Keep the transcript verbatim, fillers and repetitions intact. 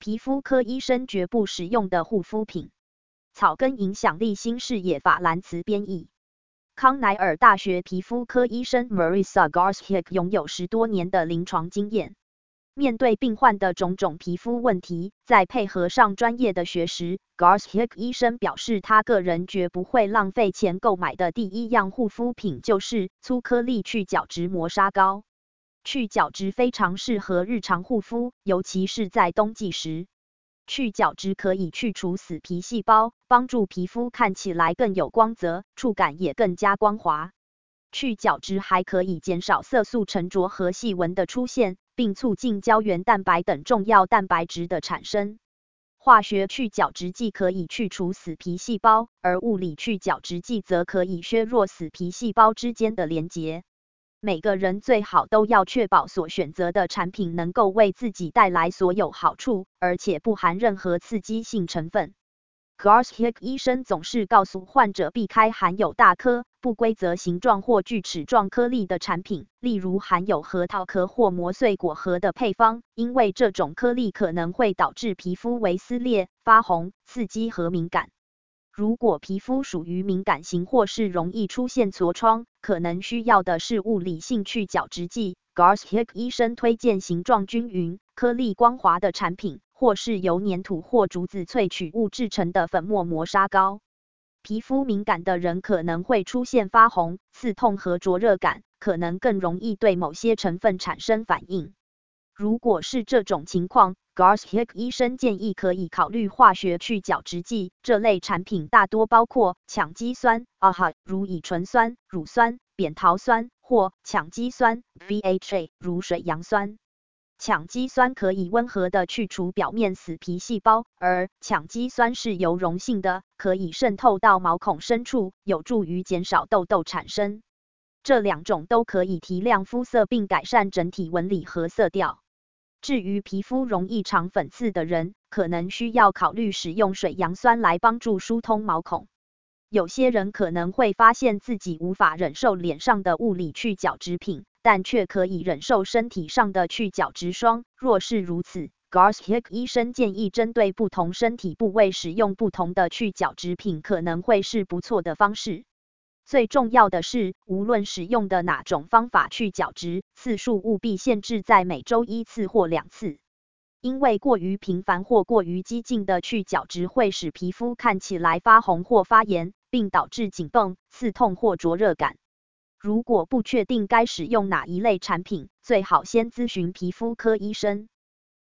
皮肤科医生绝不使用的护肤品。草根影响力新视野法兰茨编译。康奈尔大学皮肤科医生 Marisa Garcia 拥有十多年的临床经验。面对病患的种种皮肤问题，再配合上专业的学识 ，Garcia 医生表示，他个人绝不会浪费钱购买的第一样护肤品就是粗颗粒去角质磨砂膏。去角质非常适合日常护肤，尤其是在冬季时。去角质可以去除死皮细胞，帮助皮肤看起来更有光泽，触感也更加光滑。去角质还可以减少色素沉着和细纹的出现，并促进胶原蛋白等重要蛋白质的产生。化学去角质剂可以去除死皮细胞，而物理去角质剂则可以削弱死皮细胞之间的连结。每个人最好都要确保所选择的产品能够为自己带来所有好处，而且不含任何刺激性成分。Garcia 医生总是告诉患者避开含有大颗、不规则形状或锯齿状颗粒的产品，例如含有核桃壳或磨碎果核的配方，因为这种颗粒可能会导致皮肤为撕裂、发红、刺激和敏感。如果皮肤属于敏感型或是容易出现痤疮，可能需要的是物理性去角质剂。Garcia 医生推荐形状均匀、颗粒光滑的产品，或是由粘土或竹子萃取物制成的粉末磨砂膏。皮肤敏感的人可能会出现发红、刺痛和灼热感，可能更容易对某些成分产生反应。如果是这种情况， Garcia 医生建议可以考虑化学去角质剂。这类产品大多包括羟基酸 A H A 如乙醇酸、乳酸、扁桃酸，或羟基酸 V H A 如水杨酸。羟基酸可以温和地去除表面死皮细胞，而羟基酸是油溶性的，可以渗透到毛孔深处，有助于减少痘痘产生。这两种都可以提亮肤色并改善整体纹理和色调。至于皮肤容易长粉刺的人，可能需要考虑使用水杨酸来帮助疏通毛孔。有些人可能会发现自己无法忍受脸上的物理去角质品，但却可以忍受身体上的去角质霜。若是如此， Garcia 医生建议针对不同身体部位使用不同的去角质品可能会是不错的方式。最重要的是，无论使用的哪种方法去角质，次数务必限制在每周一次或两次。因为过于频繁或过于激进的去角质会使皮肤看起来发红或发炎，并导致紧绷、刺痛或灼热感。如果不确定该使用哪一类产品，最好先咨询皮肤科医生。